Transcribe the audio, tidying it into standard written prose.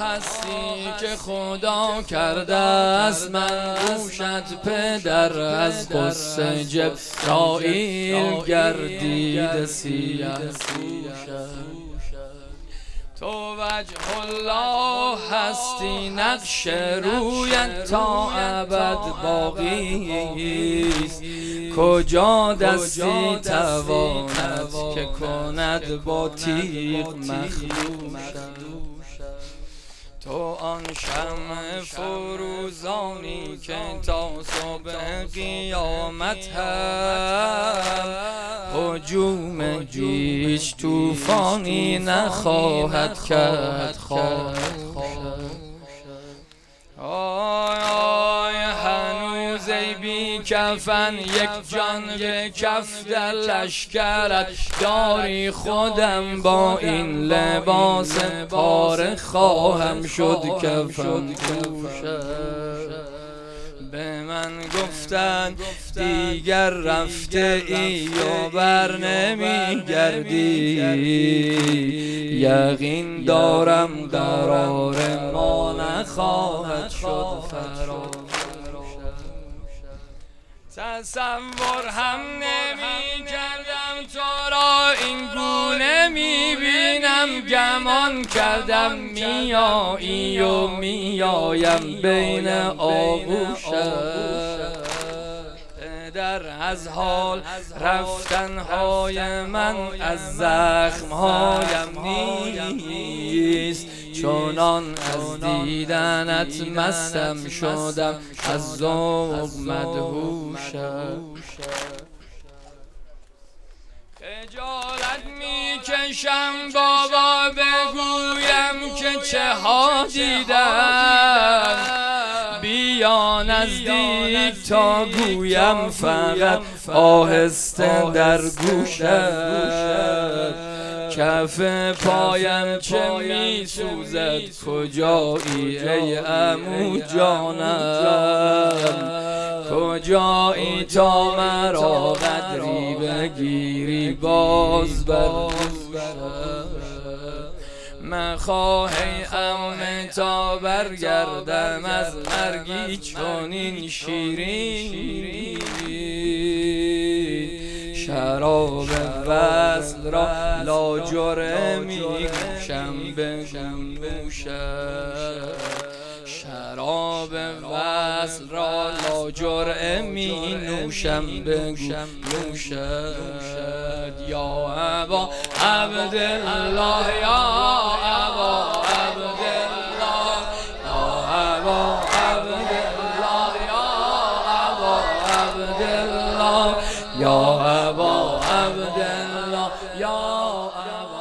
هستی که خدا کرده است من گوشت پدر از قصه جبرائیل گردیده سیه تو وجه الله هستی نقش رویت تا ابد باقی است کجا دستی تواند که کند با تیغ مخدوشت تو آن شمع فروزانی که تا صبح قیامت هم هجوم هیچ طوفانی نخواهد کرد هنوز ای بی کفن یک جان به کف در لشکرت داری خودم با این لباس پاره خواهم شد کفن پوشم به من گفتن دیگر رفته ای و بر نمی گردی یقین دارم قرار ما نخواهد شد فراموش تصور هم نمی کردم تو را این گونه می بینم گمان کردم میایی و میایم بین آغوشت در از حال رفتنهای من از زخمهایم نیست چونان از دیدنت مستم شدم از ذوق مدهوشم خجالت میکشم بابا بگویم که چه ها دیدم بیا نزدیک تا گویم فقط آهسته در گوشت کف پایم چه می سوزد کجایی ای عمو جانم کجایی تا مرا قدری بگیری باز مخواه ای عمو تا برگردم از مرگی چنین شیرین شراب وصل را لاجرمی گوشم بگوشد شراب وصل را لاجرمی نوشم بگوشد یا ابا عبدالله یا ابا عبدالله یا ابا عبدالله یا ابا عبدالله یا ابا